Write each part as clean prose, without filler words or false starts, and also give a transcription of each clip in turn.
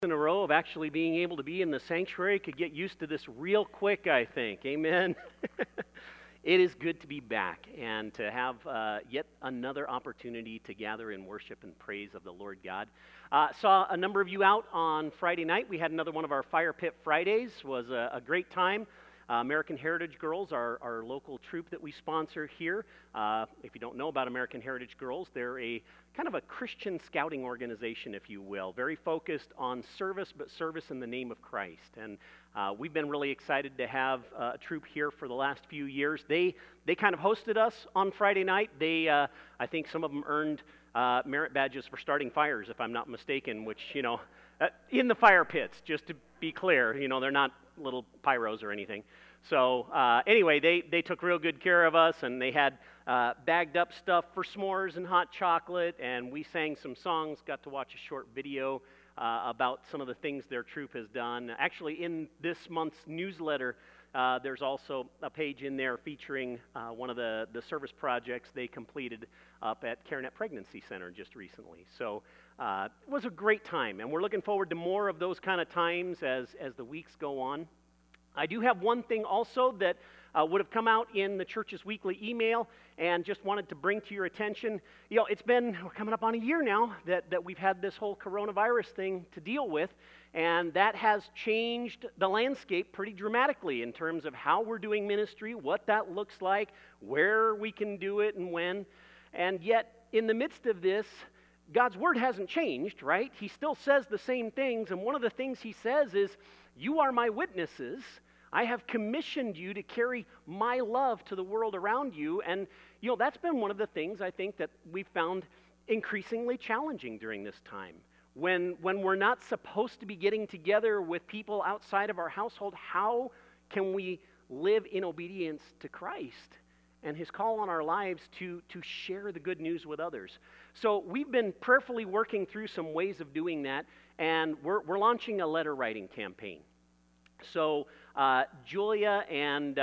In a row of actually being able to be in the sanctuary. Could get used to this real quick, I think. Amen. It is good to be back and to have yet another opportunity to gather in worship and praise of the Lord God. Saw a number of you out on Friday night. We had another one of our Fire Pit Fridays. Was a great time. American Heritage Girls, our local troop that we sponsor here. If you don't know about American Heritage Girls, they're a kind of a Christian scouting organization, if you will. Very focused on service, but service in the name of Christ. And we've been really excited to have a troop here for the last few years. They kind of hosted us on Friday night. I think some of them earned merit badges for starting fires, if I'm not mistaken, which, in the fire pits, just to be clear, they're not little pyros or anything. So anyway, they took real good care of us, and they had bagged up stuff for s'mores and hot chocolate, and we sang some songs, got to watch a short video about some of the things their troop has done. Actually, in this month's newsletter, there's also a page in there featuring one of the service projects they completed up at CareNet Pregnancy Center just recently. So it was a great time, and we're looking forward to more of those kind of times as the weeks go on. I do have one thing also that would have come out in the church's weekly email, and just wanted to bring to your attention. We're coming up on a year now that we've had this whole coronavirus thing to deal with, and that has changed the landscape pretty dramatically in terms of how we're doing ministry, what that looks like, where we can do it, and when. And yet, in the midst of this, God's word hasn't changed, right? He still says the same things, and one of the things he says is, "You are my witnesses. I have commissioned you to carry my love to the world around you." And, that's been one of the things I think that we've found increasingly challenging during this time. When we're not supposed to be getting together with people outside of our household, how can we live in obedience to Christ and his call on our lives to share the good news with others? So we've been prayerfully working through some ways of doing that, and we're launching a letter writing campaign. So Julia and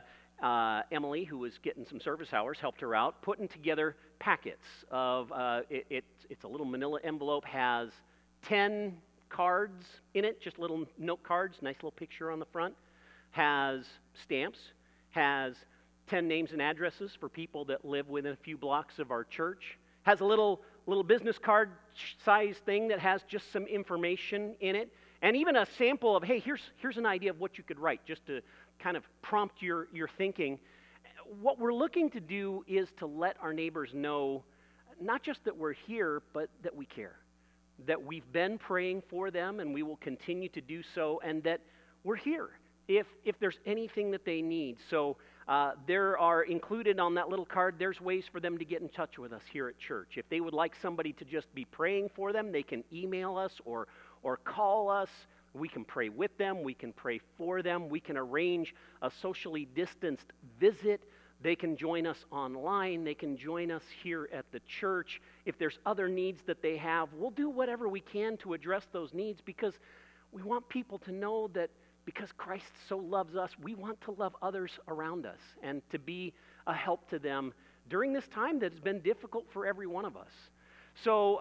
Emily, who was getting some service hours, helped her out, putting together packets of, it's a little manila envelope, has 10 cards in it, just little note cards, nice little picture on the front, has stamps, has 10 names and addresses for people that live within a few blocks of our church, has a little business card size thing that has just some information in it, and even a sample of, hey, here's an idea of what you could write, just to kind of prompt your thinking. What we're looking to do is to let our neighbors know, not just that we're here, but that we care, that we've been praying for them, and we will continue to do so, and that we're here if there's anything that they need. So there are included on that little card, there's ways for them to get in touch with us here at church. If they would like somebody to just be praying for them, they can email us or call us. We can pray with them. We can pray for them. We can arrange a socially distanced visit. They can join us online. They can join us here at the church. If there's other needs that they have, we'll do whatever we can to address those needs, because we want people to know that because Christ so loves us, we want to love others around us and to be a help to them during this time that has been difficult for every one of us. So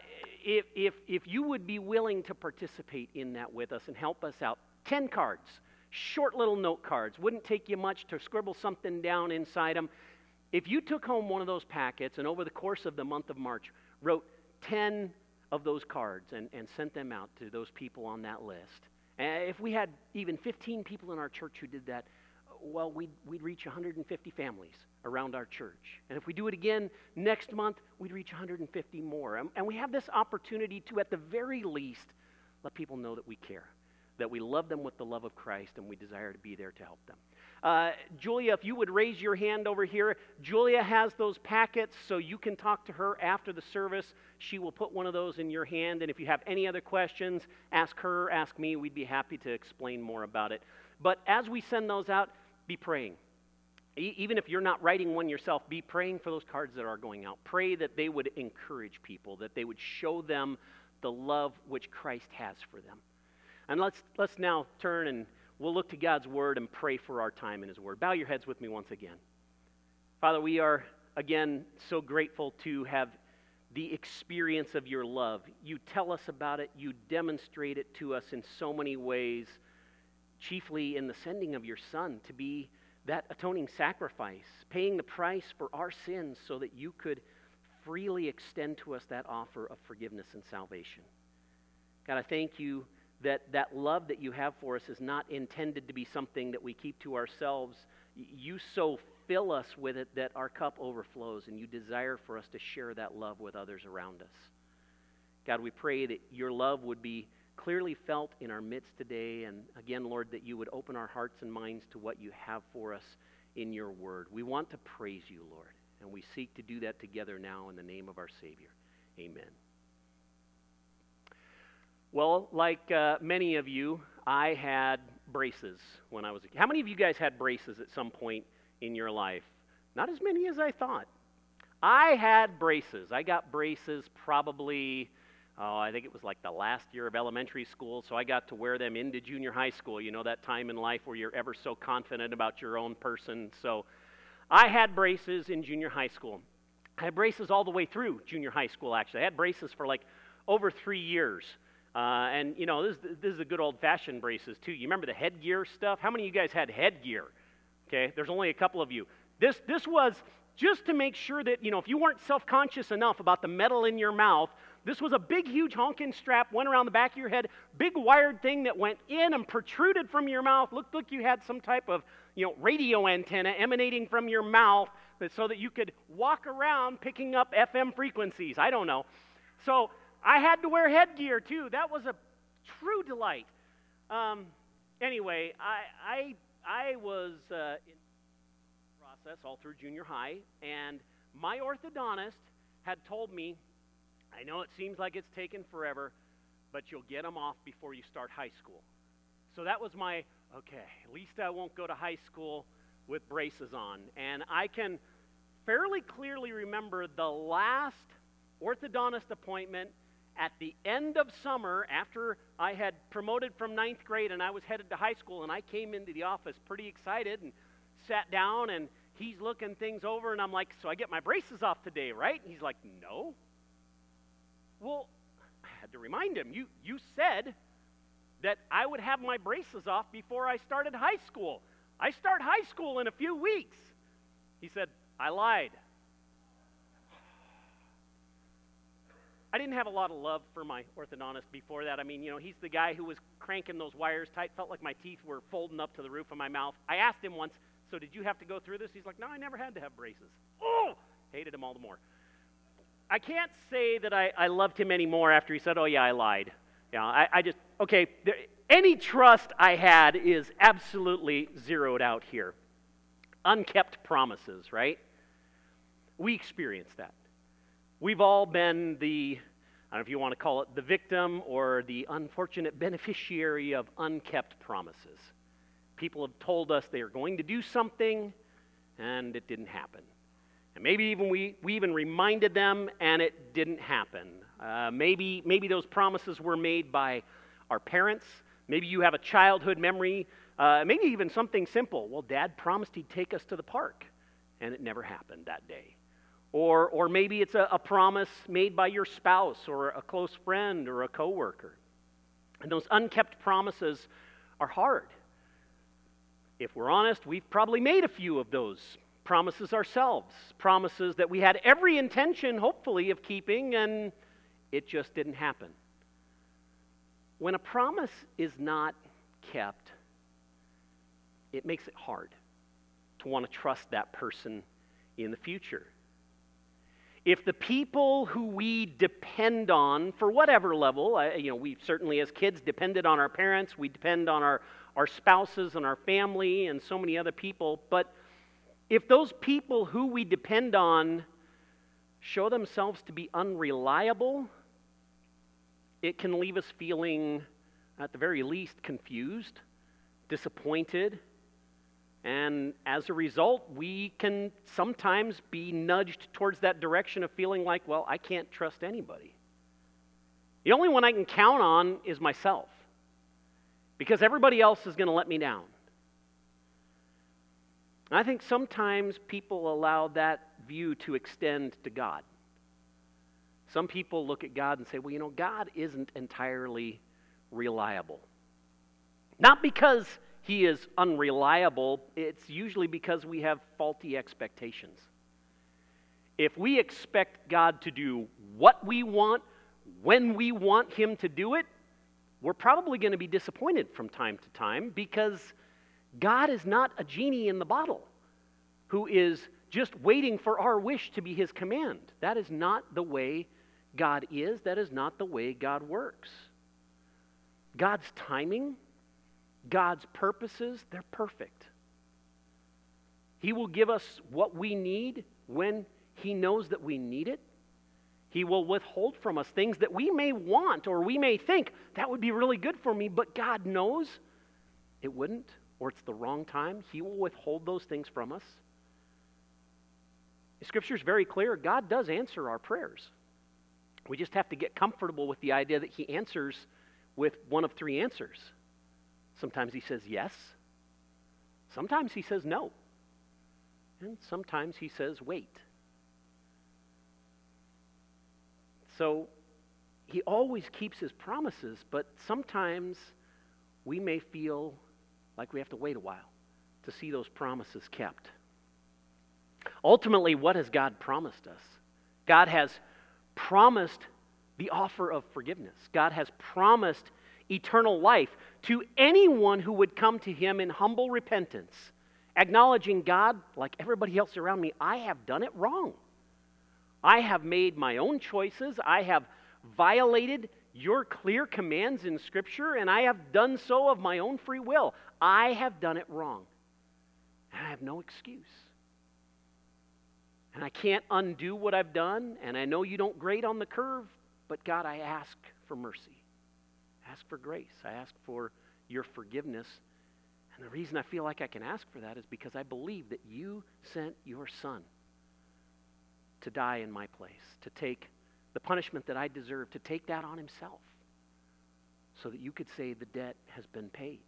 if you would be willing to participate in that with us and help us out, 10 cards, short little note cards, wouldn't take you much to scribble something down inside them. If you took home one of those packets and over the course of the month of March wrote 10 of those cards and sent them out to those people on that list, if we had even 15 people in our church who did that, well, we'd reach 150 families around our church. And if we do it again next month, we'd reach 150 more. And we have this opportunity to, at the very least, let people know that we care, that we love them with the love of Christ, and we desire to be there to help them. Julia, if you would raise your hand over here. Julia has those packets, so you can talk to her after the service. She will put one of those in your hand, and if you have any other questions, ask her, ask me. We'd be happy to explain more about it. But as we send those out, be praying. Even if you're not writing one yourself, be praying for those cards that are going out. Pray that they would encourage people, that they would show them the love which Christ has for them. And let's now turn and we'll look to God's word and pray for our time in his word. Bow your heads with me once again. Father, we are again so grateful to have the experience of your love. You tell us about it. You demonstrate it to us in so many ways, chiefly in the sending of your Son to be that atoning sacrifice, paying the price for our sins so that you could freely extend to us that offer of forgiveness and salvation. God, I thank you that that love that you have for us is not intended to be something that we keep to ourselves. You so fill us with it that our cup overflows, and you desire for us to share that love with others around us. God, we pray that your love would be clearly felt in our midst today, and again, Lord, that you would open our hearts and minds to what you have for us in your word. We want to praise you, Lord, and we seek to do that together now in the name of our Savior. Amen. Well, like many of you, I had braces when I was a kid. How many of you guys had braces at some point in your life? Not as many as I thought. I had braces. I got braces probably, I think it was like the last year of elementary school, so I got to wear them into junior high school. You know, that time in life where you're ever so confident about your own person. So I had braces in junior high school. I had braces all the way through junior high school, actually. I had braces for like over 3 years. And, you know, this is the good old-fashioned braces, too. You remember the headgear stuff? How many of you guys had headgear? Okay, there's only a couple of you. This was just to make sure that, you know, if you weren't self-conscious enough about the metal in your mouth, this was a big, huge honking strap, went around the back of your head, big wired thing that went in and protruded from your mouth. Looked like you had some type of, you know, radio antenna emanating from your mouth so that you could walk around picking up FM frequencies. I don't know. So I had to wear headgear, too. That was a true delight. Anyway, I was in the process all through junior high, and my orthodontist had told me, I know it seems like it's taken forever, but you'll get them off before you start high school. So that was my, okay, at least I won't go to high school with braces on. And I can fairly clearly remember the last orthodontist appointment at the end of summer after I had promoted from 9th grade and I was headed to high school, and I came into the office pretty excited and sat down, and he's looking things over, and I'm like, so I get my braces off today, right? And he's like, no. Well, I had to remind him, you said that I would have my braces off before I started high school. I start high school in a few weeks. He said, I lied. I didn't have a lot of love for my orthodontist before that. I mean, you know, he's the guy who was cranking those wires tight, felt like my teeth were folding up to the roof of my mouth. I asked him once, so did you have to go through this? He's like, no, I never had to have braces. Oh, hated him all the more. I can't say that I loved him anymore after he said, oh, yeah, I lied. Yeah, I just, okay, any trust I had is absolutely zeroed out here. Unkept promises, right? We experience that. We've all been the, I don't know if you want to call it the victim or the unfortunate beneficiary of unkept promises. People have told us they are going to do something, and it didn't happen. And maybe even we even reminded them, and it didn't happen. Maybe those promises were made by our parents. Maybe you have a childhood memory. Maybe even something simple. Well, Dad promised he'd take us to the park, and it never happened that day. Or maybe it's a promise made by your spouse or a close friend or a coworker. And those unkept promises are hard. If we're honest, we've probably made a few of those promises ourselves. Promises that we had every intention, hopefully, of keeping, and it just didn't happen. When a promise is not kept, it makes it hard to want to trust that person in the future. If the people who we depend on, for whatever level, we certainly as kids depended on our parents, we depend on our spouses and our family and so many other people, but if those people who we depend on show themselves to be unreliable, it can leave us feeling, at the very least, confused, disappointed, and as a result, we can sometimes be nudged towards that direction of feeling like, well, I can't trust anybody. The only one I can count on is myself, because everybody else is going to let me down. And I think sometimes people allow that view to extend to God. Some people look at God and say, well, God isn't entirely reliable. Not because he is unreliable, it's usually because we have faulty expectations. If we expect God to do what we want, when we want him to do it, we're probably going to be disappointed from time to time because God is not a genie in the bottle who is just waiting for our wish to be his command. That is not the way God is. That is not the way God works. God's timing, God's purposes, they're perfect. He will give us what we need when he knows that we need it. He will withhold from us things that we may want or we may think, that would be really good for me, but God knows it wouldn't, or it's the wrong time. He will withhold those things from us. Scripture is very clear. God does answer our prayers. We just have to get comfortable with the idea that he answers with one of three answers. Sometimes he says yes. Sometimes he says no. And sometimes he says wait. So he always keeps his promises, but sometimes we may feel like we have to wait a while to see those promises kept. Ultimately, what has God promised us? God has promised the offer of forgiveness. God has promised eternal life to anyone who would come to him in humble repentance, acknowledging, God, like everybody else around me, I have done it wrong. I have made my own choices. I have violated your clear commands in Scripture, and I have done so of my own free will. I have done it wrong. And I have no excuse. And I can't undo what I've done, and I know you don't grade on the curve, but God, I ask for mercy. I ask for grace. I ask for your forgiveness. And the reason I feel like I can ask for that is because I believe that you sent your Son to die in my place, to take the punishment that I deserve, to take that on himself, so that you could say the debt has been paid.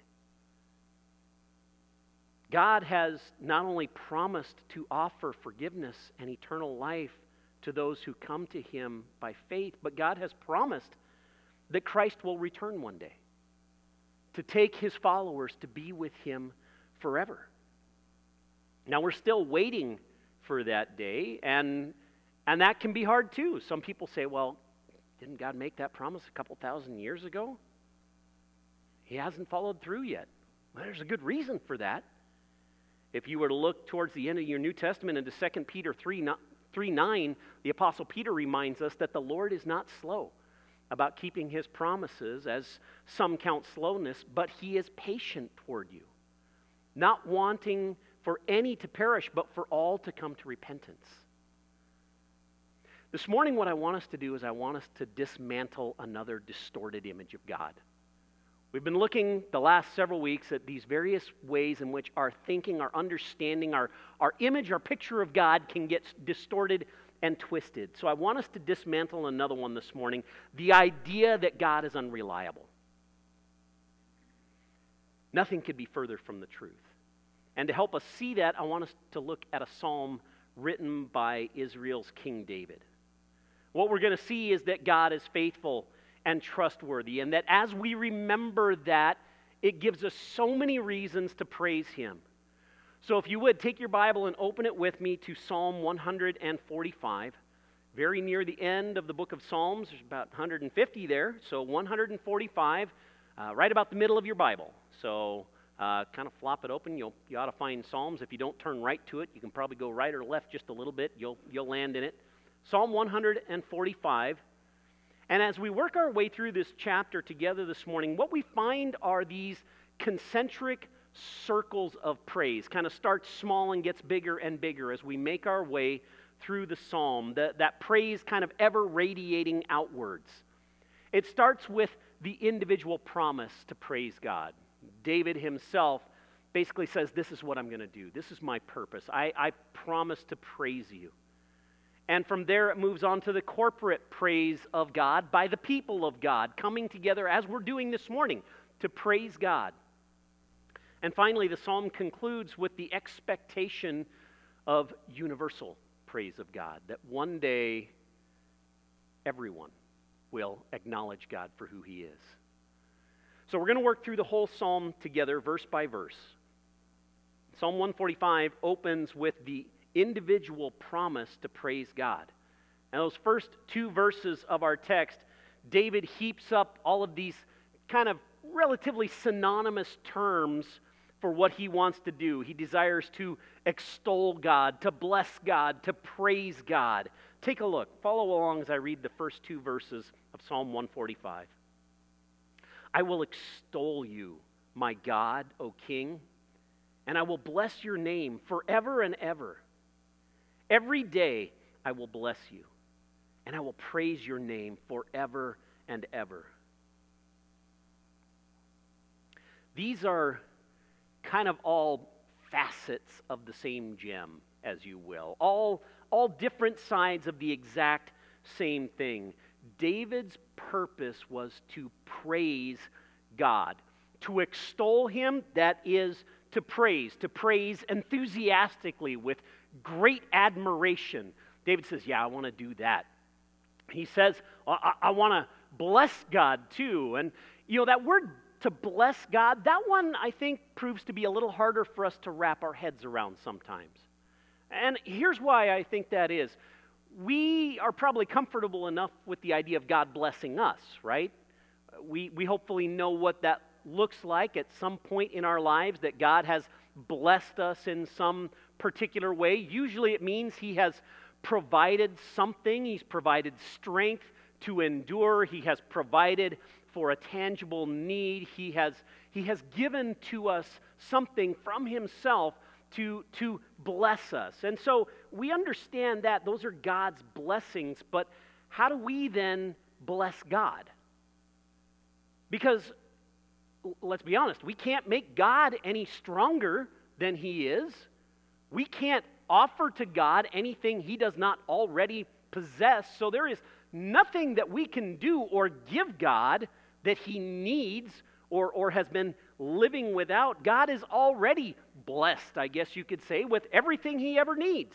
God has not only promised to offer forgiveness and eternal life to those who come to him by faith, but God has promised that Christ will return one day to take his followers to be with him forever. Now, we're still waiting for that day, and that can be hard too. Some people say, well, didn't God make that promise a couple thousand years ago? He hasn't followed through yet. Well, there's a good reason for that. If you were to look towards the end of your New Testament into 2 Peter 3:9, the Apostle Peter reminds us that the Lord is not slow about keeping his promises, as some count slowness, but he is patient toward you, not wanting for any to perish, but for all to come to repentance. This morning, what I want us to do is I want us to dismantle another distorted image of God. We've been looking the last several weeks at these various ways in which our thinking, our understanding, our image, our picture of God can get distorted and twisted. So I want us to dismantle another one this morning, the idea that God is unreliable. Nothing could be further from the truth. And to help us see that, I want us to look at a psalm written by Israel's King David. What we're going to see is that God is faithful and trustworthy, and that as we remember that, it gives us so many reasons to praise him. So if you would, take your Bible and open it with me to Psalm 145. Very near the end of the book of Psalms. There's about 150 there, so 145, right about the middle of your Bible. So kind of flop it open. You ought to find Psalms. If you don't turn right to it, you can probably go right or left just a little bit. You'll land in it. Psalm 145. And as we work our way through this chapter together this morning, what we find are these concentric circles of praise. Kind of starts small and gets bigger and bigger as we make our way through the psalm. That praise kind of ever radiating outwards. It starts with the individual promise to praise God. David himself basically says, this is what I'm going to do. This is my purpose. I promise to praise you. And from there it moves on to the corporate praise of God by the people of God coming together as we're doing this morning to praise God. And finally, the psalm concludes with the expectation of universal praise of God, that one day everyone will acknowledge God for who he is. So we're going to work through the whole psalm together, verse by verse. Psalm 145 opens with the individual promise to praise God. And those first two verses of our text, David heaps up all of these kind of relatively synonymous terms for what he wants to do. He desires to extol God, to bless God, to praise God. Take a look. Follow along as I read the first two verses of Psalm 145. I will extol you, my God, O King, and I will bless your name forever and ever. Every day I will bless you, and I will praise your name forever and ever. These are kind of all facets of the same gem, as you will. All different sides of the exact same thing. David's purpose was to praise God. To extol him, that is to praise enthusiastically with great admiration. David says, yeah, I want to do that. He says, I want to bless God too. And, that word to bless God, that one I think proves to be a little harder for us to wrap our heads around sometimes. And here's why I think that is. We are probably comfortable enough with the idea of God blessing us, right? We hopefully know what that looks like at some point in our lives, that God has blessed us in some particular way. Usually it means he has provided something. He's provided strength to endure. He has provided for a tangible need. He has given to us something from himself to bless us. And so we understand that those are God's blessings, but how do we then bless God? Because, let's be honest, we can't make God any stronger than he is. We can't offer to God anything he does not already possess. So there is nothing that we can do or give God that he needs or has been living without. God is already blessed, I guess you could say, with everything he ever needs.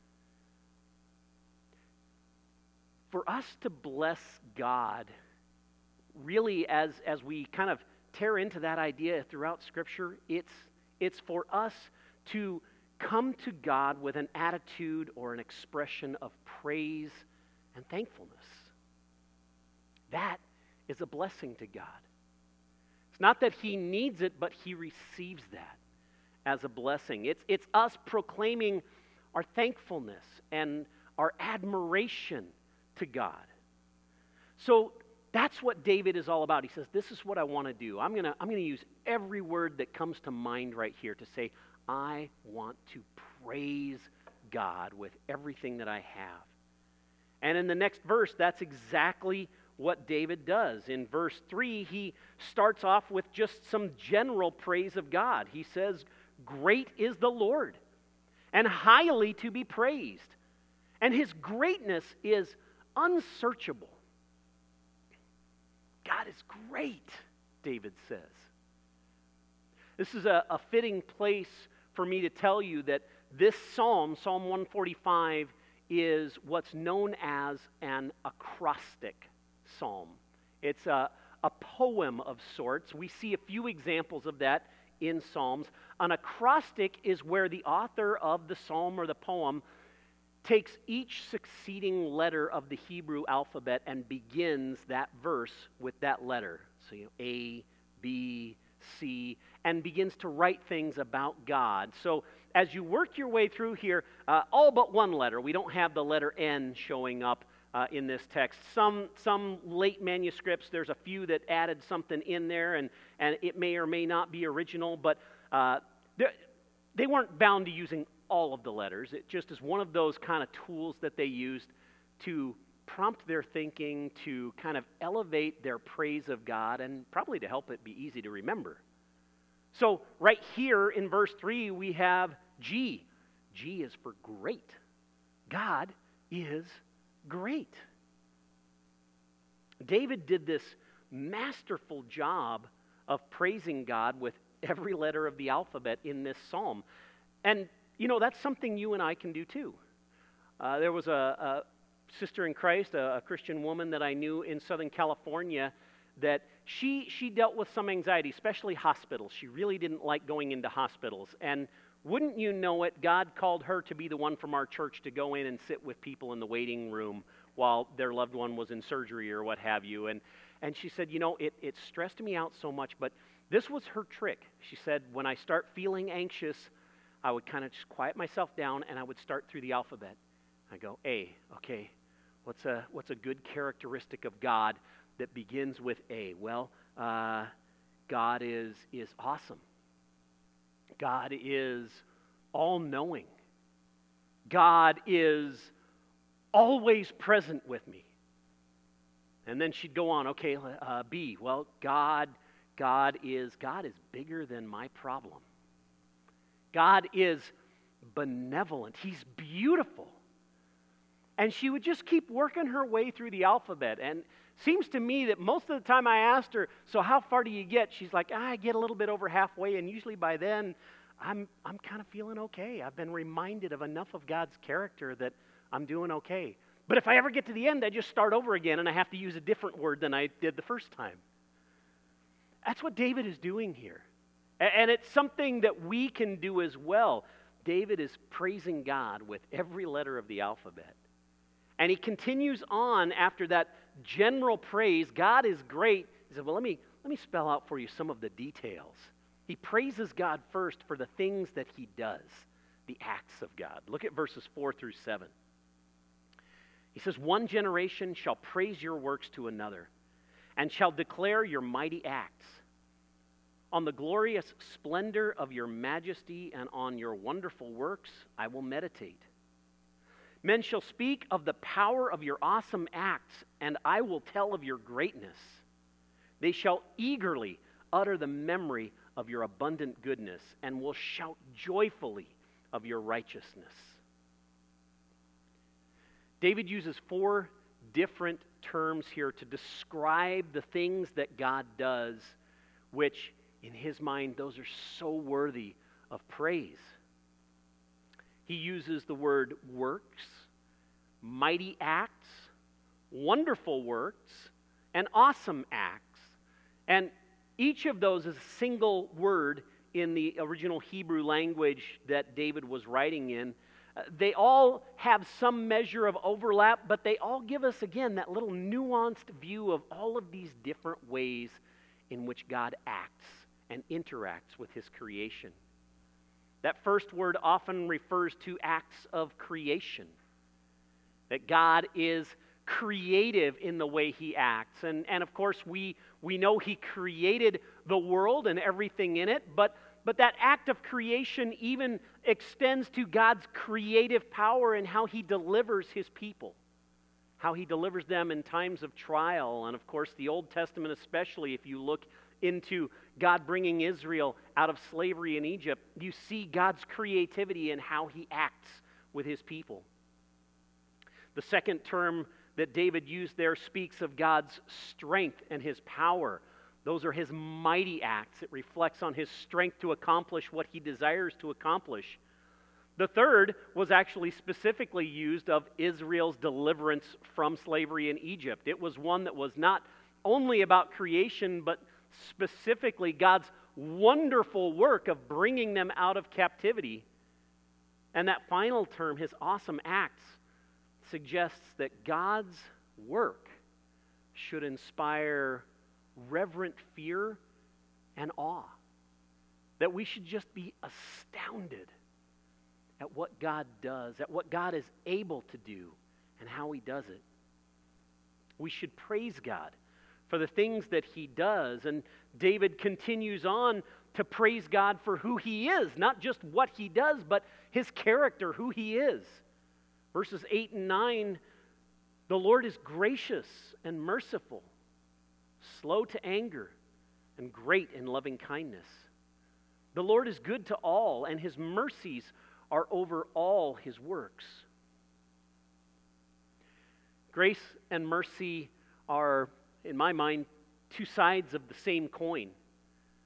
For us to bless God, really, as we kind of tear into that idea throughout Scripture, it's for us to come to God with an attitude or an expression of praise and thankfulness. That is a blessing to God. It's not that he needs it, but he receives that as a blessing. It's us proclaiming our thankfulness and our admiration to God. So that's what David is all about. He says, this is what I want to do. I'm going to use every word that comes to mind right here to say, I want to praise God with everything that I have. And in the next verse, that's exactly what David does. In verse 3, he starts off with just some general praise of God. He says, great is the Lord, and highly to be praised, and his greatness is unsearchable. God is great, David says. This is a fitting place for me to tell you that this psalm, Psalm 145, is what's known as an acrostic psalm. It's a poem of sorts. We see a few examples of that in Psalms. An acrostic is where the author of the psalm or the poem takes each succeeding letter of the Hebrew alphabet and begins that verse with that letter. So, A, B, C, and begins to write things about God. So as you work your way through here, all but one letter, we don't have the letter N showing up in this text. Some late manuscripts, there's a few that added something in there, and it may or may not be original, but they weren't bound to using all of the letters. It just is one of those kind of tools that they used to prompt their thinking, to kind of elevate their praise of God, and probably to help it be easy to remember. So right here in verse 3, we have G. G is for great. God is great. David did this masterful job of praising God with every letter of the alphabet in this psalm. And, that's something you and I can do too. There was a sister in Christ, a Christian woman that I knew in Southern California, that she dealt with some anxiety, especially hospitals. She really didn't like going into hospitals. And wouldn't you know it, God called her to be the one from our church to go in and sit with people in the waiting room while their loved one was in surgery or what have you. And she said, it stressed me out so much, but this was her trick. She said, when I start feeling anxious, I would kind of just quiet myself down and I would start through the alphabet. I go, A, okay, what's a good characteristic of God that begins with A? Well, God is awesome. God is all-knowing. God is always present with me. And then she'd go on, okay, B, well, God is bigger than my problem. God is benevolent. He's beautiful. And she would just keep working her way through the alphabet. And it seems to me that most of the time I asked her, so how far do you get? She's like, I get a little bit over halfway, and usually by then I'm kind of feeling okay. I've been reminded of enough of God's character that I'm doing okay. But if I ever get to the end, I just start over again, and I have to use a different word than I did the first time. That's what David is doing here. And it's something that we can do as well. David is praising God with every letter of the alphabet. And he continues on after that general praise. God is great. He said, well, let me spell out for you some of the details. He praises God first for the things that he does, the acts of God. Look at verses 4 through 7. He says, one generation shall praise your works to another, and shall declare your mighty acts. On the glorious splendor of your majesty and on your wonderful works I will meditate. Men shall speak of the power of your awesome acts, and I will tell of your greatness. They shall eagerly utter the memory of your abundant goodness, and will shout joyfully of your righteousness. David uses 4 different terms here to describe the things that God does, which in his mind, those are so worthy of praise. He uses the word works, mighty acts, wonderful works, and awesome acts. And each of those is a single word in the original Hebrew language that David was writing in. They all have some measure of overlap, but they all give us, again, that little nuanced view of all of these different ways in which God acts and interacts with his creation. That first word often refers to acts of creation. That God is creative in the way he acts. And of course, we know he created the world and everything in it, but that act of creation even extends to God's creative power in how he delivers his people, how he delivers them in times of trial. And of course, the Old Testament especially, if you look into God bringing Israel out of slavery in Egypt, you see God's creativity in how he acts with his people. The second term that David used there speaks of God's strength and his power. Those are his mighty acts. It reflects on his strength to accomplish what he desires to accomplish. The third was actually specifically used of Israel's deliverance from slavery in Egypt. It was one that was not only about creation, but specifically God's wonderful work of bringing them out of captivity. And that final term, his awesome acts, suggests that God's work should inspire reverent fear and awe. That we should just be astounded at what God does, at what God is able to do, and how he does it. We should praise God for the things that he does. And David continues on to praise God for who he is, not just what he does, but his character, who he is. Verses 8 and 9, the Lord is gracious and merciful, slow to anger, and great in loving kindness. The Lord is good to all, and his mercies are over all his works. Grace and mercy are, in my mind, two sides of the same coin.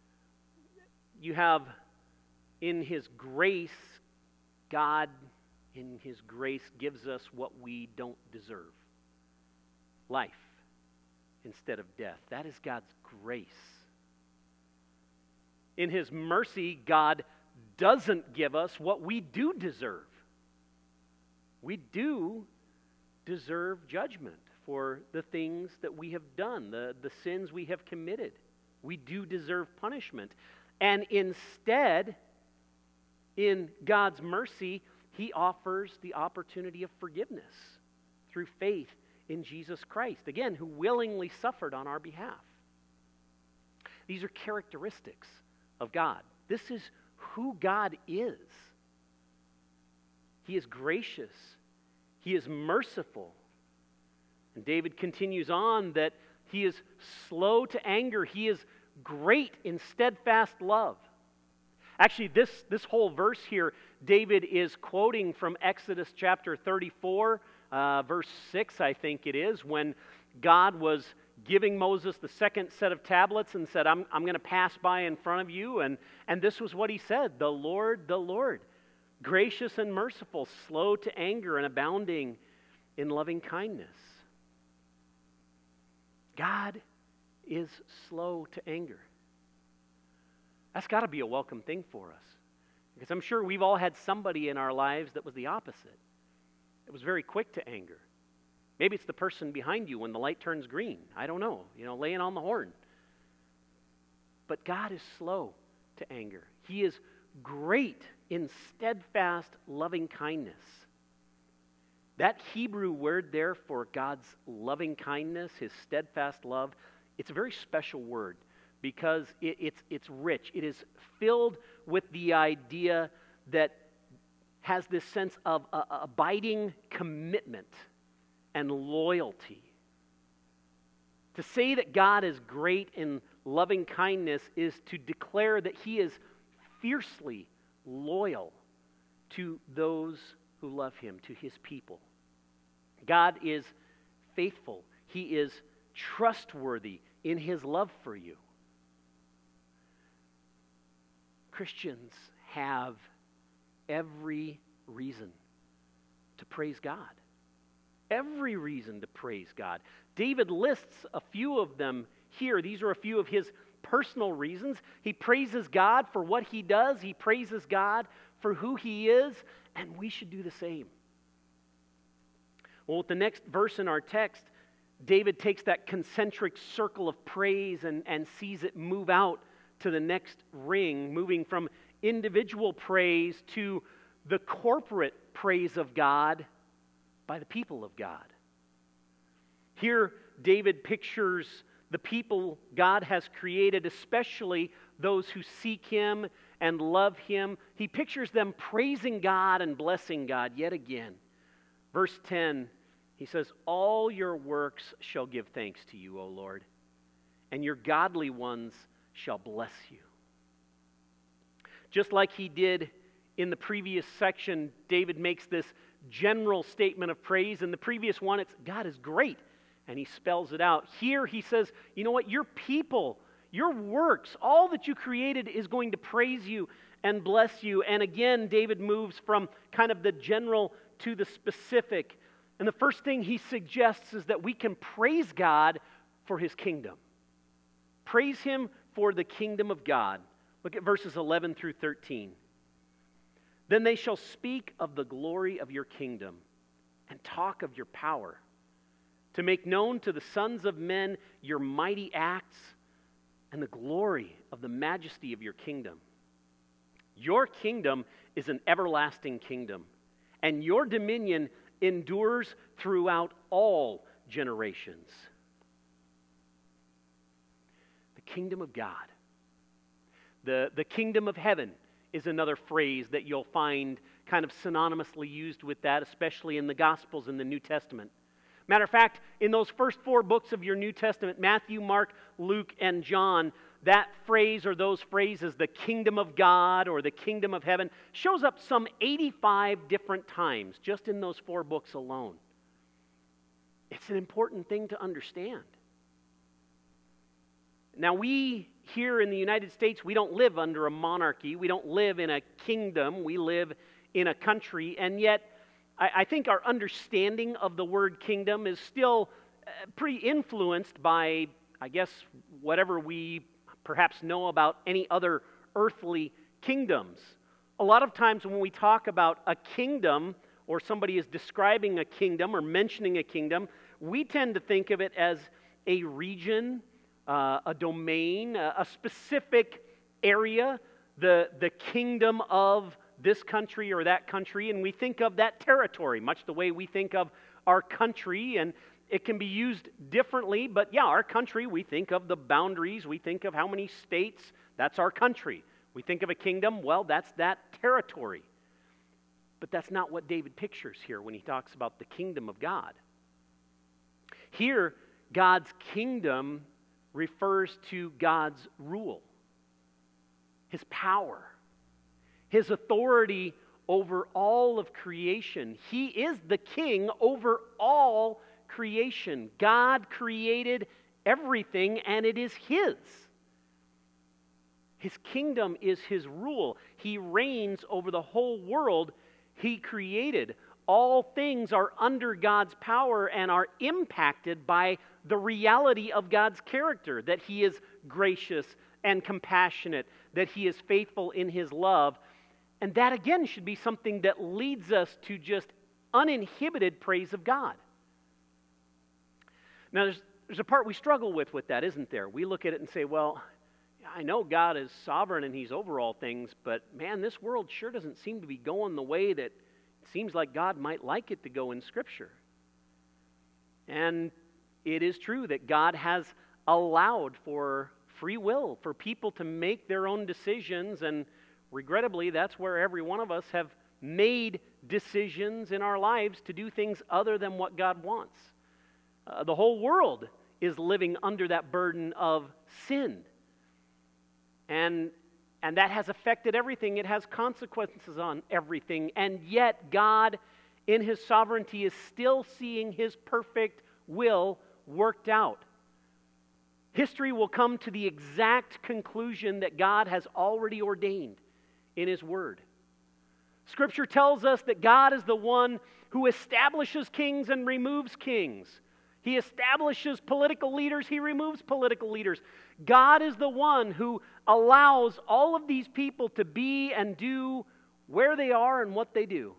You have, in his grace, God in His grace, gives us what we don't deserve. Life instead of death. That is God's grace. In His mercy, God doesn't give us what we do deserve. We do deserve judgment for the things that we have done, the sins we have committed. We do deserve punishment. And instead, in God's mercy, He offers the opportunity of forgiveness through faith in Jesus Christ, again, who willingly suffered on our behalf. These are characteristics of God. This is who God is. He is gracious. He is merciful. And David continues on that He is slow to anger. He is great in steadfast love. Actually, this whole verse here, David is quoting from Exodus chapter 34, verse 6, I think it is, when God was giving Moses the second set of tablets and said, I'm going to pass by in front of you. And this was what He said, the Lord, gracious and merciful, slow to anger and abounding in loving kindness. God is slow to anger. That's got to be a welcome thing for us. Because I'm sure we've all had somebody in our lives that was the opposite. It was very quick to anger. Maybe it's the person behind you when the light turns green. I don't know, laying on the horn. But God is slow to anger. He is great in steadfast loving kindness. That Hebrew word there for God's loving kindness, His steadfast love, it's a very special word because it's rich. It is filled with the idea that has this sense of abiding commitment and loyalty. To say that God is great in loving kindness is to declare that He is fiercely loyal to those who love Him, to His people. God is faithful. He is trustworthy in His love for you. Christians have every reason to praise God. Every reason to praise God. David lists a few of them here. These are a few of his personal reasons. He praises God for what He does. He praises God for who He is, and we should do the same. Well, with the next verse in our text, David takes that concentric circle of praise and sees it move out to the next ring, moving from individual praise to the corporate praise of God by the people of God. Here, David pictures the people God has created, especially those who seek Him and love Him. He pictures them praising God and blessing God yet again. Verse 10, he says, "All your works shall give thanks to you, O Lord, and your godly ones shall bless you." Just like he did in the previous section, David makes this general statement of praise. In the previous one, it's God is great, and he spells it out. Here he says, you know what, your people, your works, all that you created is going to praise you and bless you. And again, David moves from kind of the general to the specific. And the first thing he suggests is that we can praise God for His kingdom. Praise Him for the kingdom of God. Look at verses 11 through 13. "Then they shall speak of the glory of your kingdom and talk of your power, to make known to the sons of men your mighty acts and the glory of the majesty of your kingdom. Your kingdom is an everlasting kingdom, and your dominion endures throughout all generations." The kingdom of God. The kingdom of heaven is another phrase that you'll find kind of synonymously used with that, especially in the Gospels in the New Testament. Matter of fact, in those first 4 books of your New Testament, Matthew, Mark, Luke, and John, that phrase or those phrases, the kingdom of God or the kingdom of heaven, shows up some 85 different times just in those 4 books alone. It's an important thing to understand. Now, we here in the United States, we don't live under a monarchy. We don't live in a kingdom. We live in a country. And yet, I think our understanding of the word kingdom is still pretty influenced by, I guess, whatever we perhaps know about any other earthly kingdoms. A lot of times when we talk about a kingdom, or somebody is describing a kingdom or mentioning a kingdom, we tend to think of it as a region, a domain, a specific area, the kingdom of this country or that country, and we think of that territory, much the way we think of our country, and it can be used differently, but yeah, our country, we think of the boundaries, we think of how many states, that's our country. We think of a kingdom, well, that's that territory. But that's not what David pictures here when he talks about the kingdom of God. Here, God's kingdom refers to God's rule, His power, His authority over all of creation. He is the king over all creation. God created everything, and it is His. His kingdom is His rule. He reigns over the whole world He created. All things are under God's power and are impacted by the reality of God's character, that He is gracious and compassionate, that He is faithful in His love. And that again should be something that leads us to just uninhibited praise of God. Now there's a part we struggle with that, isn't there? We look at it and say, well, I know God is sovereign and He's over all things, but man, this world sure doesn't seem to be going the way that it seems like God might like it to go in Scripture. And it is true that God has allowed for free will, for people to make their own decisions, and regrettably, that's where every one of us have made decisions in our lives to do things other than what God wants. The whole world is living under that burden of sin. And that has affected everything. It has consequences on everything. And yet God, in His sovereignty, is still seeing His perfect will worked out. History will come to the exact conclusion that God has already ordained in His Word. Scripture tells us that God is the one who establishes kings and removes kings. He establishes political leaders, He removes political leaders. God is the one who allows all of these people to be and do where they are and what they do.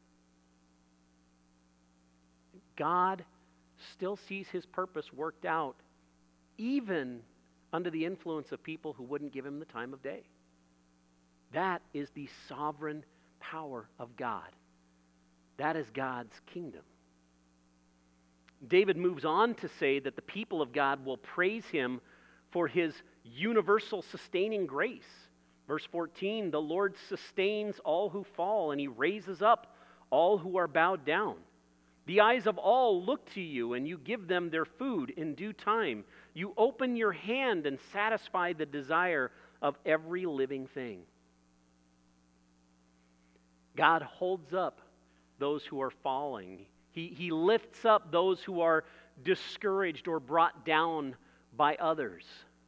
God still sees His purpose worked out, even under the influence of people who wouldn't give Him the time of day. That is the sovereign power of God. That is God's kingdom. David moves on to say that the people of God will praise Him for His universal sustaining grace. Verse 14, the Lord sustains all who fall, and He raises up all who are bowed down. The eyes of all look to You, and You give them their food in due time. You open Your hand and satisfy the desire of every living thing. God holds up those who are falling. He lifts up those who are discouraged or brought down by others.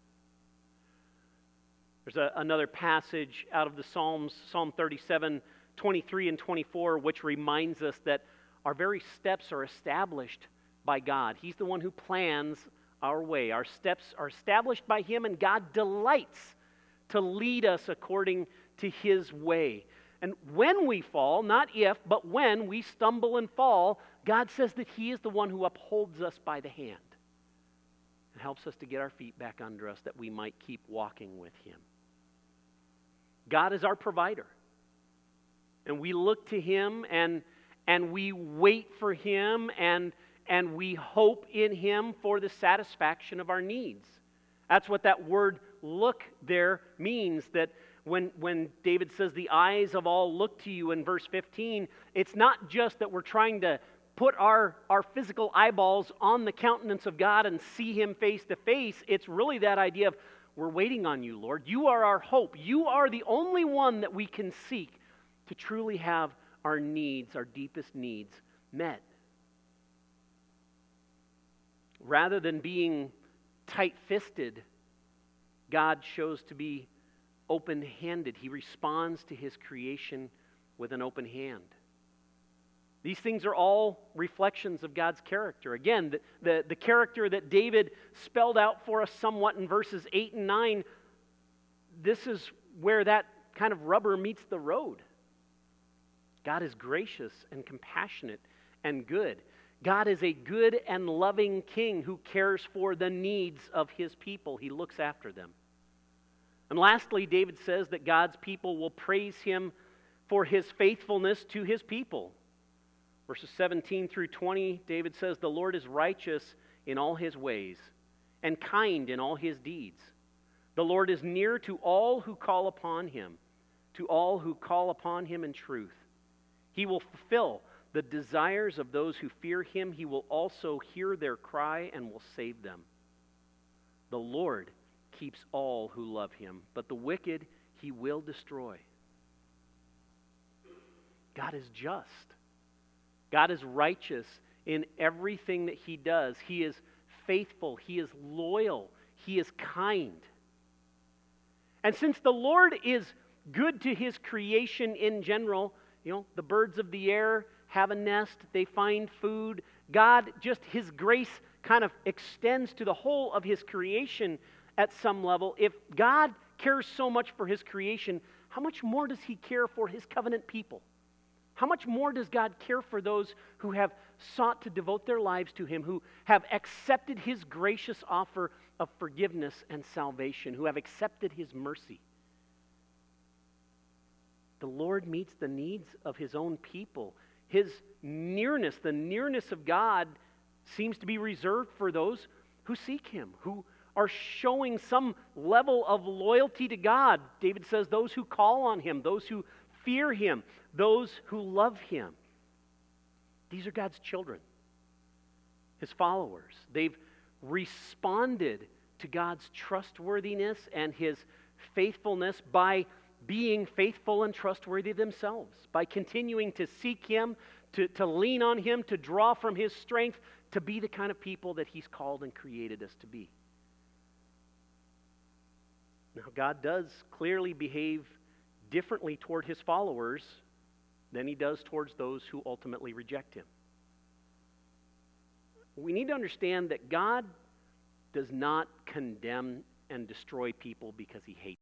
There's another passage out of the Psalms, Psalm 37, 23 and 24, which reminds us that our very steps are established by God. He's the one who plans our way. Our steps are established by Him, and God delights to lead us according to His way. And when we fall, not if, but when we stumble and fall, God says that He is the one who upholds us by the hand and helps us to get our feet back under us that we might keep walking with Him. God is our provider. And we look to Him and we wait for Him and we hope in Him for the satisfaction of our needs. That's what that word look there means, that when David says the eyes of all look to You in verse 15, it's not just that we're trying to put our physical eyeballs on the countenance of God and see Him face to face. It's really that idea of, we're waiting on You, Lord. You are our hope. You are the only one that we can seek to truly have our needs, our deepest needs, met. Rather than being tight-fisted, God chose to be open-handed. He responds to His creation with an open hand. These things are all reflections of God's character. Again, the character that David spelled out for us somewhat in verses 8 and 9, this is where that kind of rubber meets the road. God is gracious and compassionate and good. God is a good and loving king who cares for the needs of his people. He looks after them. And lastly, David says that God's people will praise him for his faithfulness to his people. Verses 17 through 20, David says, "The Lord is righteous in all his ways and kind in all his deeds. The Lord is near to all who call upon him, to all who call upon him in truth. He will fulfill the desires of those who fear him. He will also hear their cry and will save them. The Lord keeps all who love him, but the wicked he will destroy." God is just. God is righteous in everything that he does. He is faithful. He is loyal. He is kind. And since the Lord is good to his creation in general, the birds of the air have a nest, they find food. God, just his grace kind of extends to the whole of his creation at some level. If God cares so much for his creation, how much more does he care for his covenant people? How much more does God care for those who have sought to devote their lives to him, who have accepted his gracious offer of forgiveness and salvation, who have accepted his mercy? The Lord meets the needs of his own people. His nearness, the nearness of God, seems to be reserved for those who seek him, who are showing some level of loyalty to God. David says those who call on him, those who fear him, those who love him. These are God's children, his followers. They've responded to God's trustworthiness and his faithfulness by being faithful and trustworthy themselves, by continuing to seek him, to lean on him, to draw from his strength, to be the kind of people that he's called and created us to be. Now, God does clearly behave differently toward his followers than he does towards those who ultimately reject him. We need to understand that God does not condemn and destroy people because he hates them.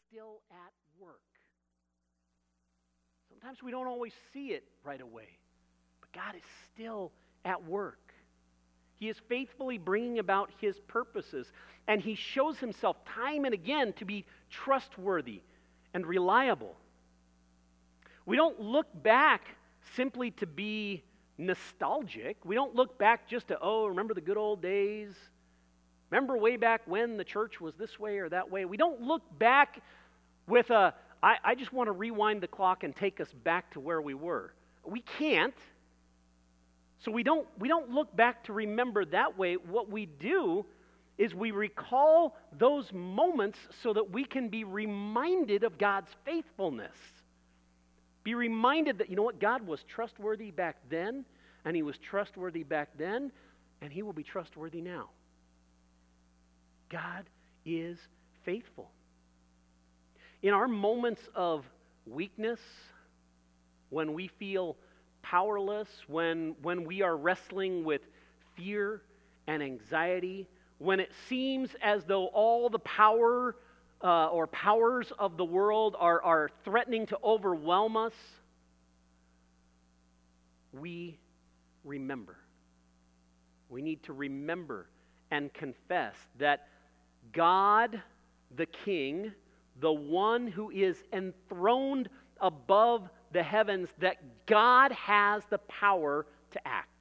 still at work. Sometimes we don't always see it right away, but God is still at work. He is faithfully bringing about His purposes, and He shows Himself time and again to be trustworthy and reliable. We don't look back simply to be nostalgic. We don't look back just to, remember the good old days? Remember way back when the church was this way or that way? We don't look back with I just want to rewind the clock and take us back to where we were. We can't. So we don't look back to remember that way. What we do is we recall those moments so that we can be reminded of God's faithfulness. Be reminded that, you know what, God was trustworthy back then, and He was trustworthy back then, and He will be trustworthy now. God is faithful. In our moments of weakness, when we feel powerless, when we are wrestling with fear and anxiety, when it seems as though all the power or powers of the world are threatening to overwhelm us, we remember. We need to remember and confess that God, the King, the one who is enthroned above the heavens, that God has the power to act.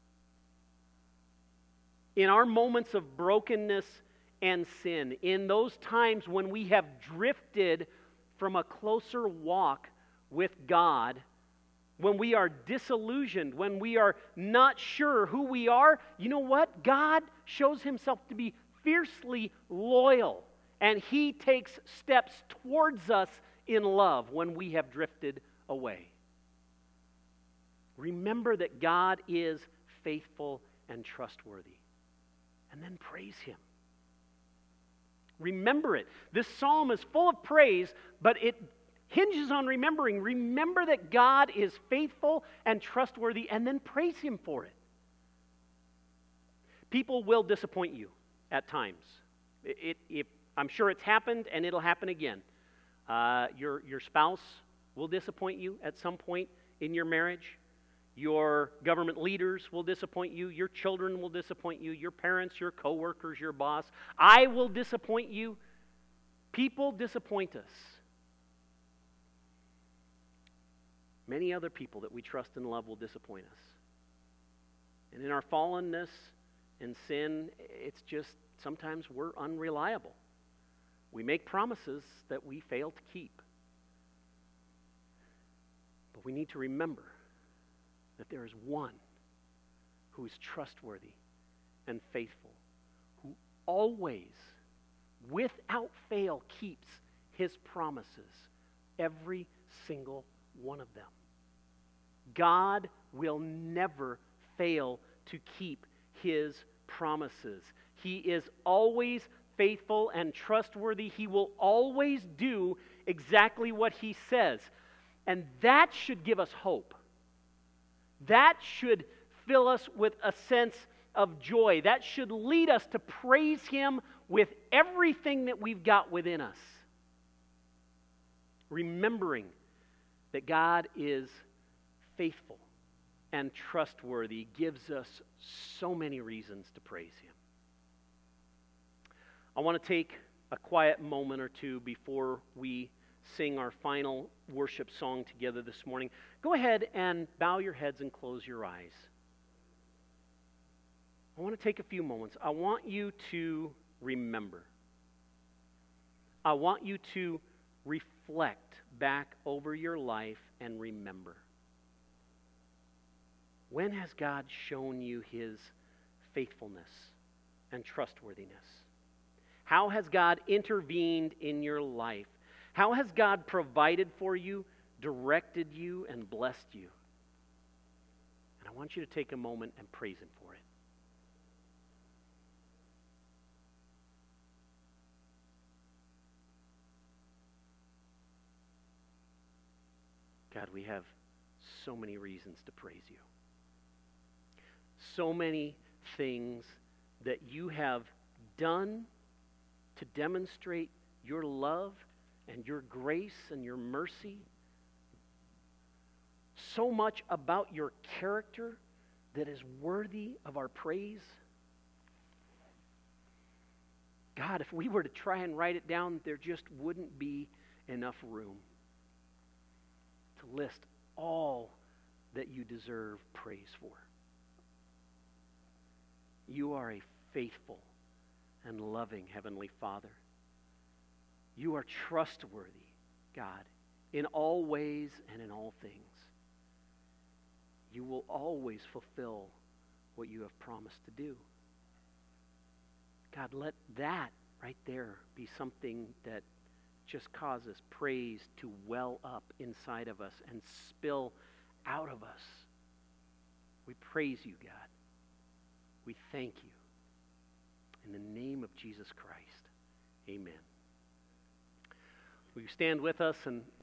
In our moments of brokenness and sin, in those times when we have drifted from a closer walk with God, when we are disillusioned, when we are not sure who we are, you know what? God shows Himself to be fiercely loyal, and He takes steps towards us in love when we have drifted away. Remember that God is faithful and trustworthy, and then praise Him. Remember it. This psalm is full of praise, but it hinges on remembering. Remember that God is faithful and trustworthy, and then praise Him for it. People will disappoint you at times. I'm sure it's happened, and it'll happen again. Your spouse will disappoint you at some point in your marriage. Your government leaders will disappoint you. Your children will disappoint you. Your parents, your coworkers, your boss. I will disappoint you. People disappoint us. Many other people that we trust and love will disappoint us. And in our fallenness and sin, it's just sometimes we're unreliable. We make promises that we fail to keep. But we need to remember that there is one who is trustworthy and faithful, who always, without fail, keeps His promises, every single one of them. God will never fail to keep His promises. He is always faithful and trustworthy. He will always do exactly what He says. And that should give us hope. That should fill us with a sense of joy. That should lead us to praise Him with everything that we've got within us. Remembering that God is faithful and trustworthy gives us so many reasons to praise Him. I want to take a quiet moment or two before we sing our final worship song together this morning. Go ahead and bow your heads and close your eyes. I want to take a few moments. I want you to remember. I want you to reflect back over your life and remember. When has God shown you His faithfulness and trustworthiness? How has God intervened in your life? How has God provided for you, directed you, and blessed you? And I want you to take a moment and praise Him for it. God, we have so many reasons to praise You. So many things that You have done to demonstrate Your love and your grace and your mercy, so much about your character that is worthy of our praise. God, if we were to try and write it down, there just wouldn't be enough room to list all that you deserve praise for. You are a faithful and loving Heavenly Father. You are trustworthy, God, in all ways and in all things. You will always fulfill what you have promised to do. God, let that right there be something that just causes praise to well up inside of us and spill out of us. We praise you, God. We thank you. In the name of Jesus Christ, amen. Will you stand with us and